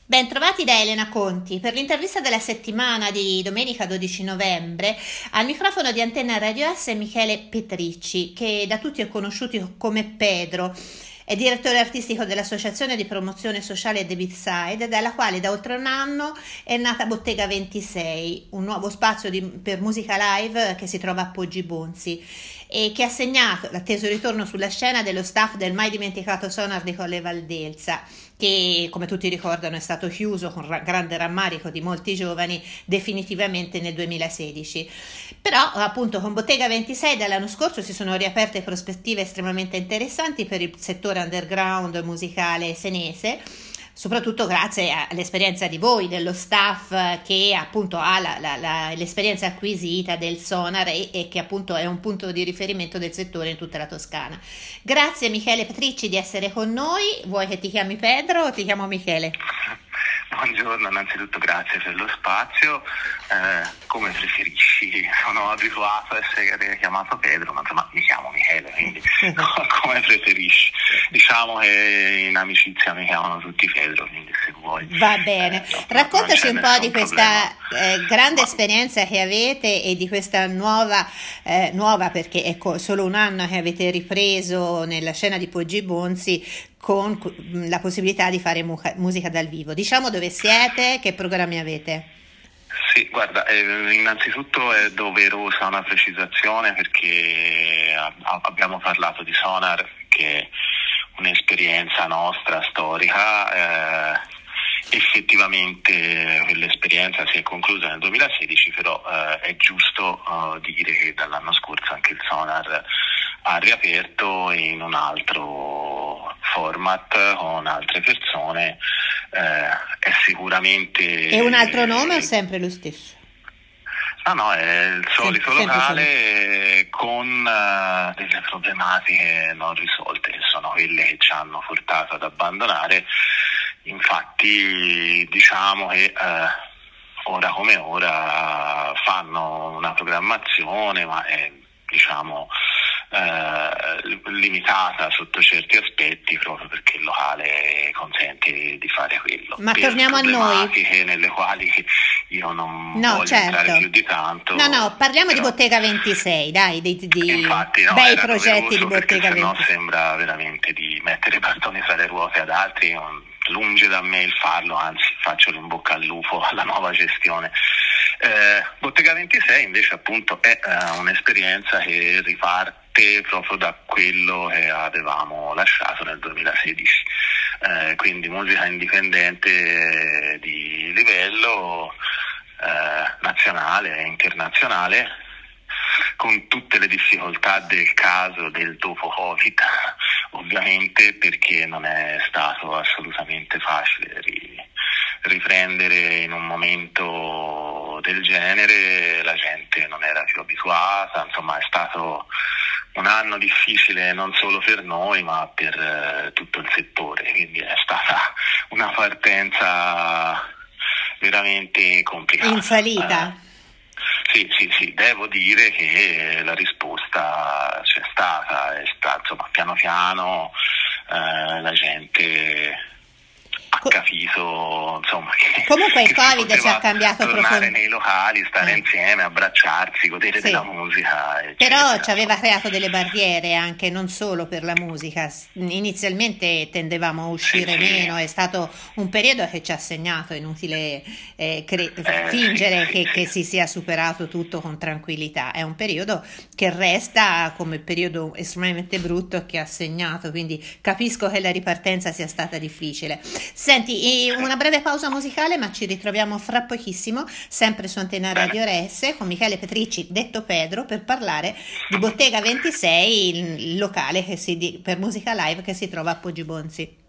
Ben trovati da Elena Conti per l'intervista della settimana di domenica 12 novembre. Al microfono di Antenna Radio S Michele Petricci, che da tutti è conosciuto come Pedro. È direttore artistico dell'Associazione di Promozione Sociale The Beatside, dalla quale da oltre un anno è nata Bottega 26, un nuovo spazio per musica live che si trova a Poggi Bonzi e che ha segnato l'atteso ritorno sulla scena dello staff del mai dimenticato Sonar di Colle Valdelsa, che come tutti ricordano è stato chiuso con grande rammarico di molti giovani definitivamente nel 2016. Però appunto con Bottega 26 dall'anno scorso si sono riaperte prospettive estremamente interessanti per il settore underground musicale senese, soprattutto grazie all'esperienza di voi, dello staff che appunto ha l'esperienza acquisita del Sonar e che appunto è un punto di riferimento del settore in tutta la Toscana. Grazie Michele Petricci di essere con noi. Vuoi che ti chiami Pedro o ti chiamo Michele? Buongiorno, innanzitutto grazie per lo spazio, come preferisci, sono abituato a essere chiamato Pedro, ma insomma mi chiamo Michele, quindi come preferisci. Diciamo che in amicizia mi chiamano tutti Pedro, quindi se vuoi. Va bene, raccontaci un po' di questa grande esperienza che avete e di questa nuova perché è solo un anno che avete ripreso nella scena di Poggi Bonzi con la possibilità di fare musica dal vivo. Diciamo dove siete, che programmi avete? Sì, guarda, innanzitutto è doverosa una precisazione perché abbiamo parlato di Sonar, che è un'esperienza nostra storica. Effettivamente quell'esperienza si è conclusa nel 2016, però è giusto dire che dall'anno scorso anche il Sonar ha riaperto in un altro format con altre persone. È sicuramente... E un altro nome o sempre lo stesso? No, è il solito locale con delle problematiche non risolte, che sono quelle che ci hanno portato ad abbandonare. Infatti diciamo che ora come ora fanno una programmazione, ma è limitata sotto certi aspetti, proprio perché il locale consente di fare quello. Ma torniamo a noi, nelle quali io non voglio entrare più di tanto. No, parliamo di Bottega 26, dai, infatti, bei progetti di Bottega 26. No, sembra veramente di mettere i bastoni tra le ruote ad altri. Lungi da me il farlo, anzi faccio l'in bocca al lupo alla nuova gestione. Bottega 26 invece appunto è un'esperienza che riparte proprio da quello che avevamo lasciato nel 2016, quindi musica indipendente di livello nazionale e internazionale, con tutte le difficoltà del caso del dopo Covid, ovviamente, perché non è stato assolutamente facile riprendere in un momento del genere. La gente non era più abituata, insomma è stato un anno difficile non solo per noi ma per tutto il settore, quindi è stata una partenza veramente complicata. In salita? Sì, devo dire che la risposta c'è stata, insomma, piano piano la gente ha capito, insomma, che comunque il Covid ci ha cambiato tornare nei locali, stare insieme, abbracciarsi, godere della musica, eccetera. Però ci aveva creato delle barriere anche non solo per la musica. Inizialmente tendevamo a uscire meno, è stato un periodo che ci ha segnato, è inutile fingere che si sia superato tutto con tranquillità. È un periodo che resta come periodo estremamente brutto che ha segnato, quindi capisco che la ripartenza sia stata difficile. Senti, una breve pausa musicale, ma ci ritroviamo fra pochissimo, sempre su Antenna Radio RS, con Michele Petricci, detto Pedro, per parlare di Bottega 26, il locale per musica live che si trova a Poggi Bonzi.